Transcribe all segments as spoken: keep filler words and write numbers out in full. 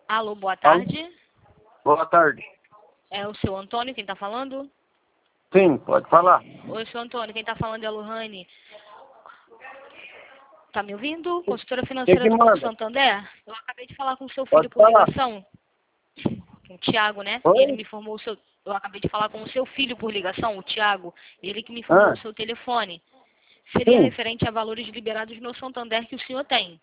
Alô, boa Alô? tarde. Boa tarde. É o seu Antônio quem tá falando? Sim, pode falar. Oi, seu Antônio, quem tá falando é a Lohane. Tá me ouvindo? Consultora O que financeira que do Banco manda? Santander? Eu acabei de falar com o seu Pode filho por falar. ligação, o Thiago, né? E ele Oi? me informou o seu... Eu acabei de falar com o seu filho por ligação, o Thiago. Ele que me informou Ah, o seu telefone. Seria sim. referente a valores liberados no Santander que o senhor tem.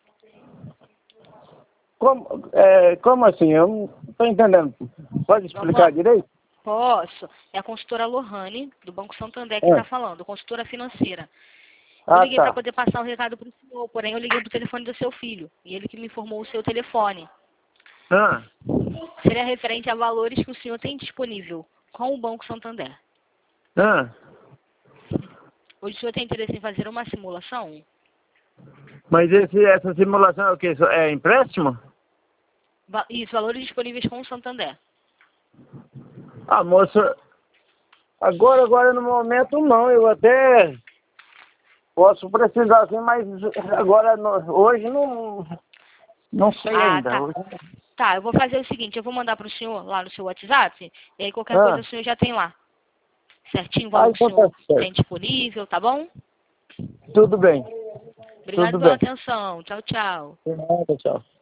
Como, é, como assim? Eu não estou entendendo. Pode Vamos explicar lá. direito? Posso. É a consultora Lohane, do Banco Santander, que Ah, está falando, consultora financeira. Eu ah liguei para tá. poder passar o recado para o senhor, porém eu liguei para o telefone do seu filho. E ele que me informou o seu telefone. Ah, Seria referente a valores que o senhor tem disponível com o Banco Santander. ah. Hoje o senhor tem interesse em fazer uma simulação? Mas esse, essa simulação é o quê? É empréstimo? Va Isso, valores disponíveis com o Santander. Ah, moça, agora, agora no momento não. Eu até posso precisar assim, mas agora, no- hoje não, não sei Ah, ainda. tá. Hoje... Tá, eu vou fazer o seguinte, eu vou mandar para o senhor lá no seu WhatsApp, e aí qualquer coisa Ah, o senhor já tem lá. Certinho o ah, valor que o então tá senhor tem certo. disponível, tá bom? Tudo bem, Obrigado tudo pela bem. atenção. Tchau, tchau. De nada, tchau.